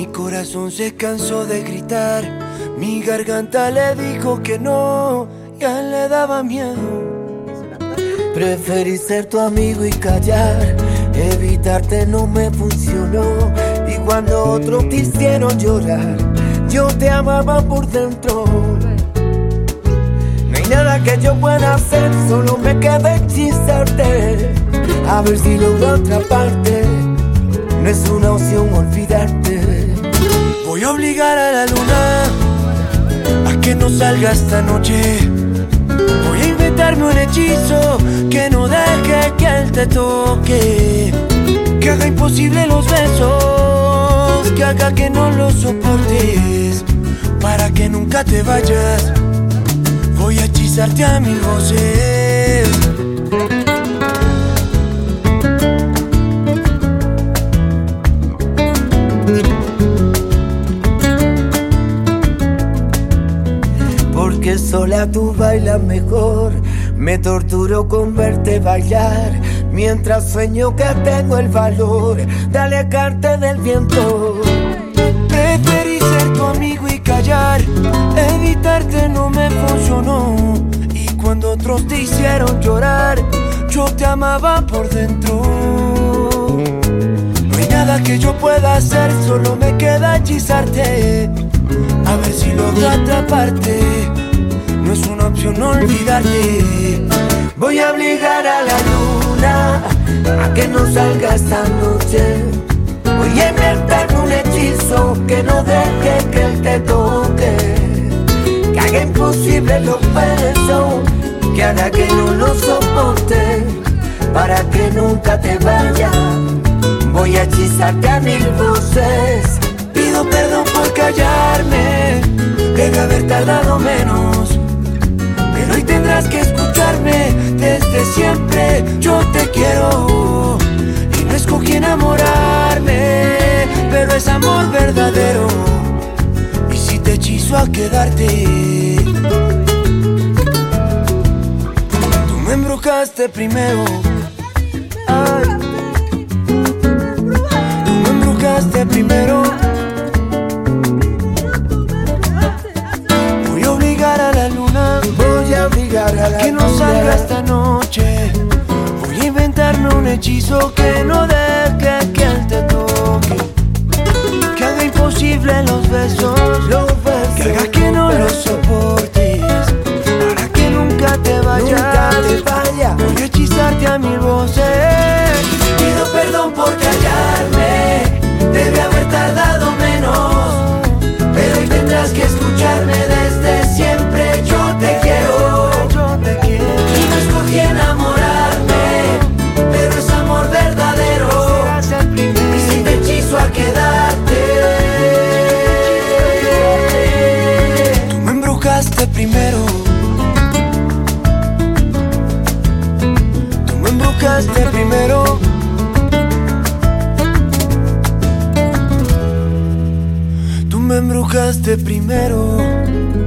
Mi corazón se cansó de gritar, mi garganta le dijo que no, ya le daba miedo. Preferí ser tu amigo y callar, evitarte no me funcionó. Y cuando otros te hicieron llorar, yo te amaba por dentro. No hay nada que yo pueda hacer, solo me queda hechizarte. A ver si logro atraparte, no es una opción olvidarte. Voy a obligar a la luna a que no salga esta noche. Voy a inventarme un hechizo que no deje que él te toque, que haga imposible los besos, que haga que no los soportes, para que nunca te vayas. Voy a hechizarte a 1000 voces. Porque sola tú bailas mejor, me torturo con verte bailar, mientras sueño que tengo el valor de alejarte del viento. Preferí ser tu amigo y callar, evitarte no me funcionó. Y cuando otros te hicieron llorar, yo te amaba por dentro. No hay nada que yo pueda hacer, solo me queda hechizarte. A ver si logro atraparte, no es una opción olvidarte. Voy a obligar a la luna a que no salga esta noche. Voy a inventarme un hechizo que no deje que él te toque, que haga imposible los besos, que haga que no lo soporte, para que nunca te vayas. Voy a hechizarte a 1000 voces. Pido perdón por callarme, debe haber tardado menos, pero hoy tendrás que escucharme. Desde siempre yo te quiero y no escogí enamorarme, pero es amor verdadero. Y si te hechizo a quedarte, tú me embrujaste primero. Ay, tú me embrujaste primero. Voy a obligar a la luna, voy a obligar a la que no salga esta noche. Voy a inventarme un hechizo que no deje que él te toque, que haga imposible los besos, que haga que no los soportes, para que nunca te vayas. Voy a hechizarte a 1000 voces. Pido perdón por callarme, debe haber tardado menos, pero hoy tendrás que escucharme. Desde siempre yo te quiero y no escogí enamorarme, pero es amor verdadero. Y si te hechizo a quedarte, tú me embrujaste primero. Tú me embrujaste primero. Tú me embrujaste primero.